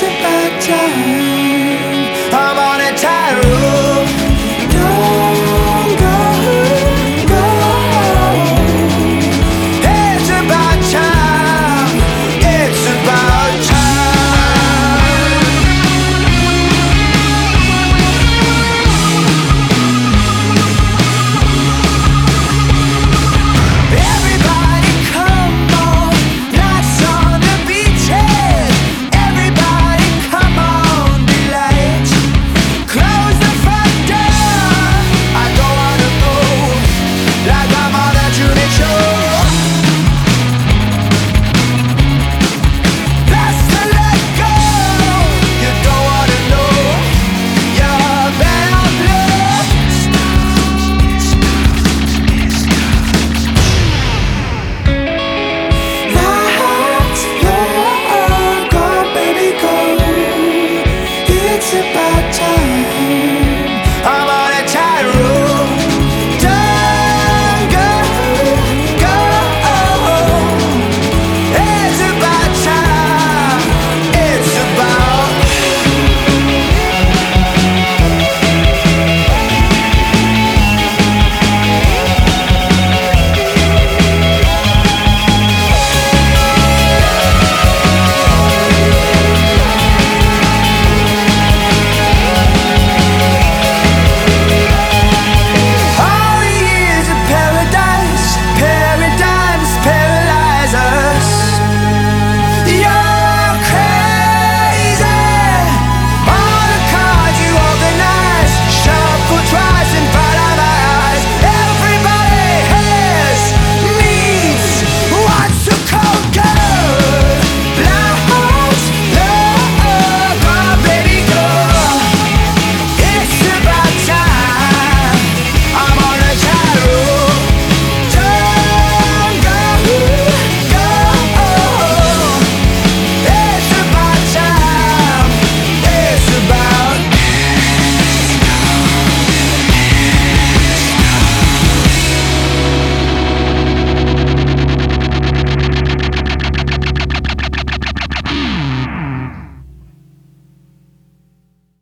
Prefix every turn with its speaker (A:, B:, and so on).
A: It's about time. I'm on a tightrope. Don't go, go. It's about time. It's about time. Everybody come on, lights on the beaches. Everybody come on, be late. Close the front door. I don't wanna go like I'm on a Tonight Show. That's to let go. You don't wanna know. You're bound love. My heart's your, go baby go. It's about time.